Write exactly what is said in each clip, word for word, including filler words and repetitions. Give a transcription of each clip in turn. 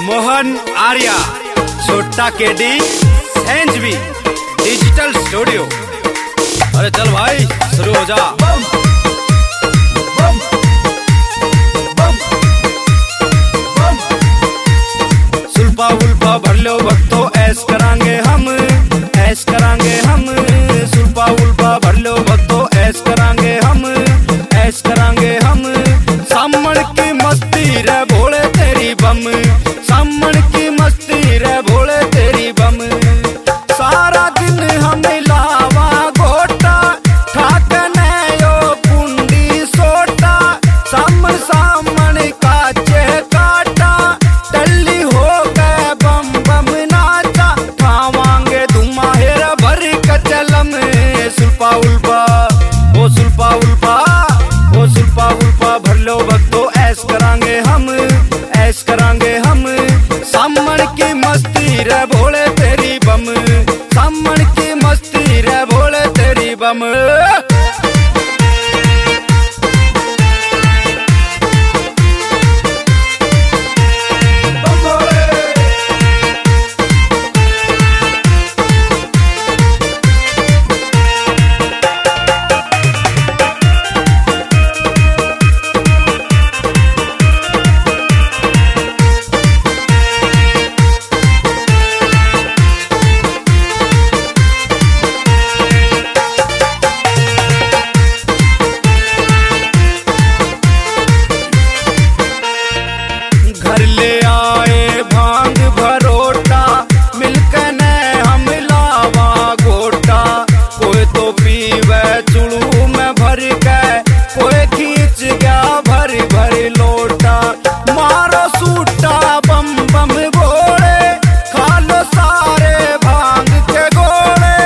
मोहन आर्या, छोटा KD, एंजबी digital studio. अरे चल भाई शुरू हो जा। सुल्फा उल्फा भर लो भक्तो, ऐस करांगे हम, ऐस करांगे हम। सुल्फा उल्फा भर लो भक्तो, ऐस करांगे हम, ऐस करांगे हम। सामण की मस्ती रे भोले तेरी बम, सामण की मस्ती रे भोले तेरी बम। सारा दिन हमें लावा गोटा, ठाकने यो कुंडी सोटा। सामण सामण काचे काटा, टल्ली हो गए बम बम नाचा। ठावांगे धुमाहेर भर कचलम, सुल्फा उल्फा ओ सुल्फा उल्फा ओ सुल्फा उल्फा भर लो भक्तो, ऐस करांगे हम, ऐस करांगे हम। सामण की मस्ती रे भोले तेरी बम, सामण की मस्ती रे भोले तेरी बम। घर ले आए भांग भरोटा, मिलकर ने हम लावा गोटा। कोई तो पीवे चुड़ू में भर के, कोई खींच गया भर भर लोटा। मारो सूटा बम बम बोले, खा लो सारे भांग के गोले।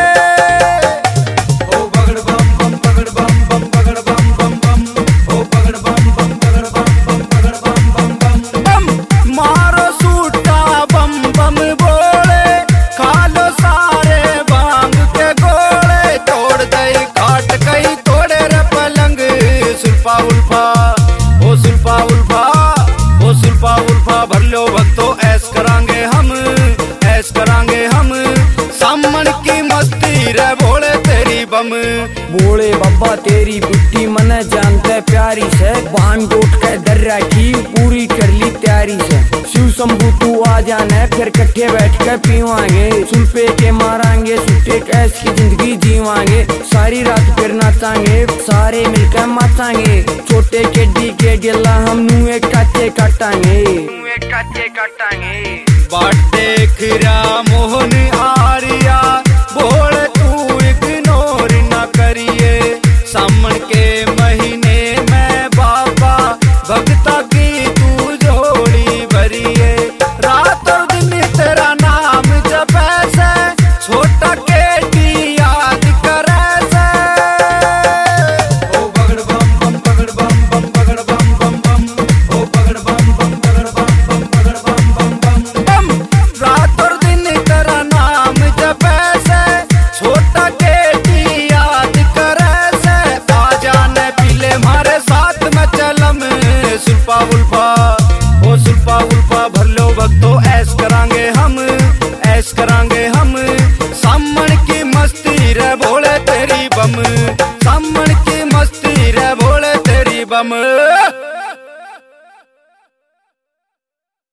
ओ बगड़ बम बम बगड़ बम बम बगड़ बम बम बम, ओ बगड़ बम बम बगड़ बम बम बगड़ बम बम बम बम। मारो सूटा बम बम बोले, खा लो सारे भांग के गोले। तोड़ दई काट कई तोड़े रे पलंग, सुल्फा उल्फा ओ सुल्फा उल्फा ओ सुल्फा उल्फा भर लो भक्तो, ऐस करांगे हम, ऐस करांगे हम। सामण की मस्ती रे भोले तेरी बम। भोले बाबा तेरी बुद्धि मने जानते प्यारी से, बांध उठ के दर रखी पूरी कर ली तैयारी से। शिव शंभू तू आ जाने, फिर कट्ठे बैठ के पीवांगे। सुल्फे के मारांगे सुट्टे, कैस की जिंदगी जीवांगे। सारी रात फिर नाचांगे, सारे मिलकर माचांगे। छोटे केडी के गिला हम नुए काटे काटांगे, नुए काटे काटांगे। बाट देख रहा मोहन आर्या, भोले तू इग्नोर न करिए। सामन के महीने में बाबा भक्ता की तू जोड़ी भरिए। रात और दिन तेरा नाम जपे से, छोटा केडी याद करे से। ओ बगड़ बम बम बगड़ बम बम बगड़ बम बम बम, ओ बगड़ बम बम बगड़ बम बम बगड़ बम बम बम बम। रात और दिन तेरा नाम जपे से, छोटा केडी याद करे से। आ जाने पीले मारे साथ में चलम, सुल्फा उल्फा ओ सुल्फा उल्फा भर लो भक्तो, ऐस करांगे हम, ऐस करांगे हम। सामण की मस्ती रे भोले तेरी बम, सामण की मस्ती रे भोले तेरी बम।